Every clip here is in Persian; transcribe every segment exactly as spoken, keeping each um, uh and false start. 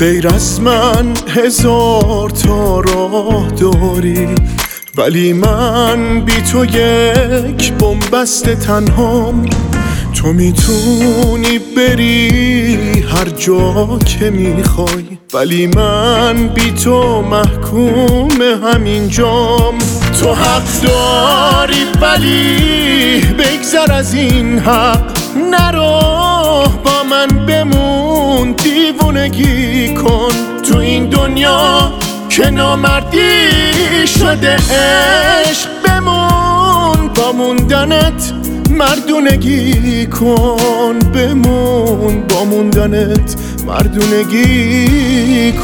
غیر از من هزار تا راه داری، ولی من بی تو یک بن‌بست تنهام. تو میتونی بری هر جا که میخوای، ولی من بی تو محکوم همینجام. تو حق داری ولی بگذر از این حق، نرو با من بمون، دیوونگی کن تو این دنیا که نامردی شده عشق. بمون با موندنت مردونگی کن، بمون با موندنت مردونگی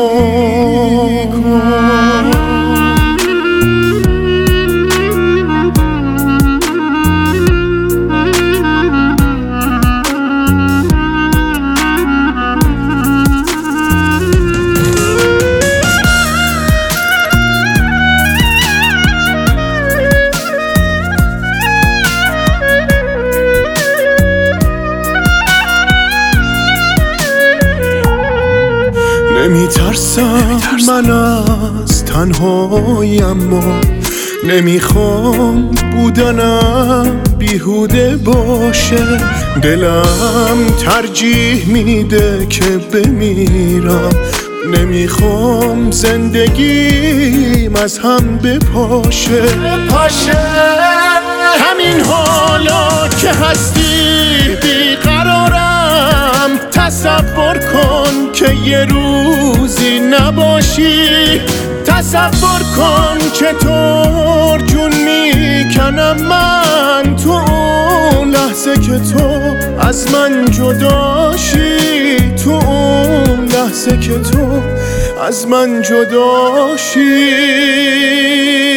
کن. نمیترسم من از تنهایی، اما نمیخوام بودنم بیهوده باشه. دلم ترجیح میده که بمیرم، نمیخوام زندگیم از هم بپاشه. بپاشه همین حالا که هستی بیقرارم، تصور کن که یه روزی نباشی. تصور کن که طور جون میکنم من تو اون لحظه که تو از من جداشی، تو اون لحظه که تو از من جداشی.